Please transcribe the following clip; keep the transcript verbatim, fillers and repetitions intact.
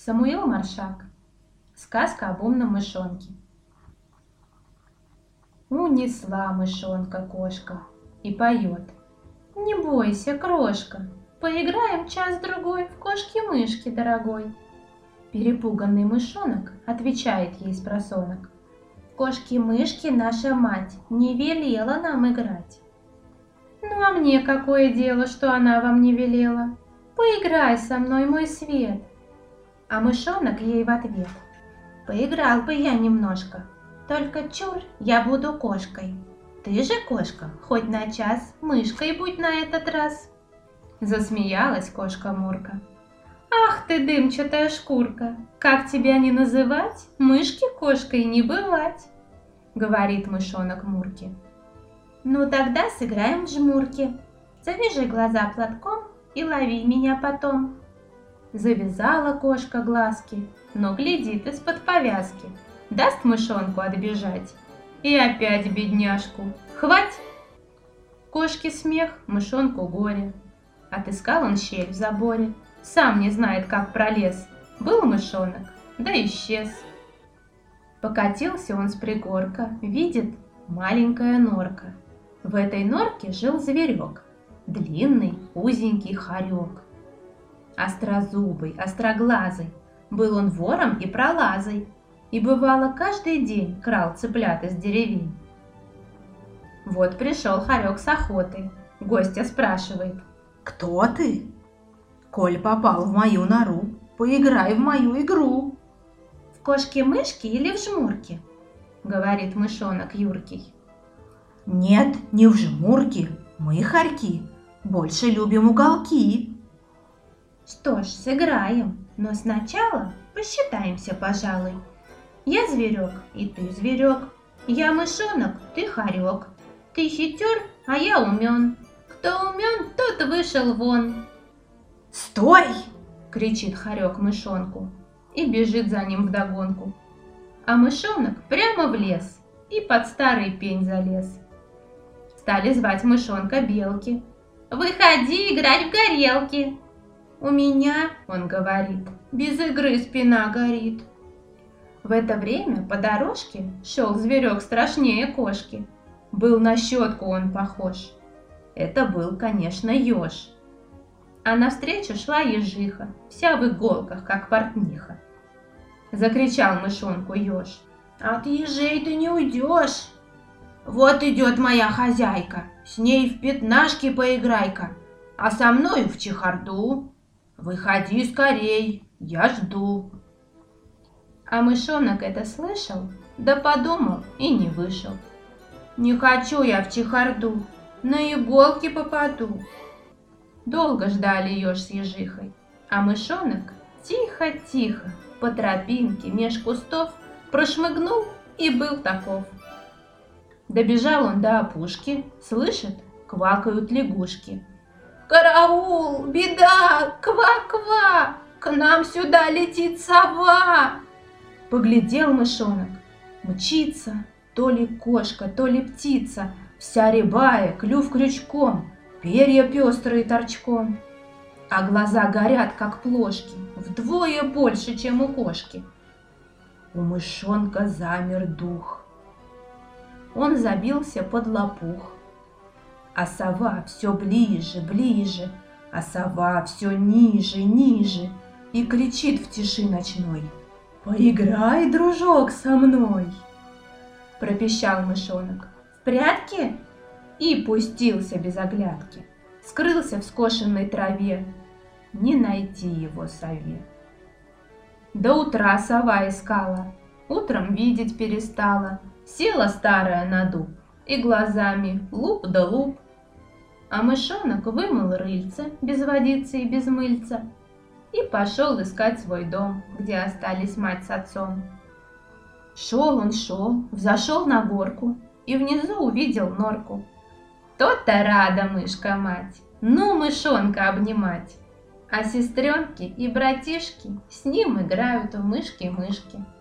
Самуил Маршак. Сказка об умном мышонке. Унесла мышонка кошка и поет: не бойся, крошка, поиграем час-другой в кошки-мышки, дорогой. Перепуганный мышонок отвечает ей спросонок: кошки-мышки наша мать не велела нам играть. Ну а мне какое дело, что она вам не велела? Поиграй со мной, мой свет. А мышонок ей в ответ: поиграл бы я немножко, только чур, я буду кошкой. Ты же, кошка, хоть на час мышкой будь на этот раз. Засмеялась кошка Мурка. Ах ты, дымчатая шкурка, как тебя не называть, мышке кошкой не бывать, говорит мышонок Мурке. Ну тогда сыграем в жмурки. Завяжи глаза платком и лови меня потом. Завязала кошка глазки, но глядит из-под повязки. Даст мышонку отбежать, и опять бедняжку хвать. Кошке смех, мышонку горе. Отыскал он щель в заборе, сам не знает, как пролез. Был мышонок, да исчез. Покатился он с пригорка, видит маленькая норка. В этой норке жил зверек, длинный узенький хорек. Острозубый, остроглазый, был он вором и пролазой, и бывало каждый день крал цыплят из деревень. Вот пришел хорек с охоты, гостя спрашивает: кто ты? Коль попал в мою нору, поиграй в мою игру. В кошки-мышки или в жмурки? Говорит мышонок юркий. Нет, не в жмурки, мы, хорьки, больше любим уголки. Что ж, сыграем, но сначала посчитаемся, пожалуй. Я зверек, и ты зверек. Я мышонок, ты хорек. Ты хитер, а я умен. Кто умен, тот вышел вон. Стой! Кричит хорек мышонку и бежит за ним вдогонку. А мышонок прямо в лес и под старый пень залез. Стали звать мышонка белки. Выходи играть в горелки. У меня, он говорит, без игры спина горит. В это время по дорожке шел зверек страшнее кошки. Был на щетку он похож. Это был, конечно, еж. А навстречу шла ежиха, вся в иголках, как портниха. Закричал мышонку еж: от ежей ты не уйдешь. Вот идет моя хозяйка, с ней в пятнашки поиграй-ка, а со мною в чехарду. Выходи скорей, я жду. А мышонок это слышал, да подумал и не вышел. Не хочу я в чехарду, на иголки попаду. Долго ждали еж с ежихой, а мышонок тихо-тихо по тропинке меж кустов прошмыгнул и был таков. Добежал он до опушки, слышит, квакают лягушки. Караул, беда, ква-ква, к нам сюда летит сова. Поглядел мышонок, мчится, то ли кошка, то ли птица, вся рябая, клюв крючком, перья пестрые торчком. А глаза горят, как плошки, вдвое больше, чем у кошки. У мышонка замер дух. Он забился под лопух. А сова все ближе, ближе, а сова все ниже, ниже, и кричит в тиши ночной: поиграй, дружок, со мной. Пропищал мышонок: в прятки? И пустился без оглядки. Скрылся в скошенной траве. Не найти его сове. До утра сова искала, утром видеть перестала. Села старая на дуб и глазами луп да луп. А мышонок вымыл рыльце без водицы и без мыльца и пошел искать свой дом, где остались мать с отцом. Шел он, шел, взошел на горку и внизу увидел норку. То-то рада мышка-мать, ну мышонка обнимать. А сестренки и братишки с ним играют в мышки-мышки.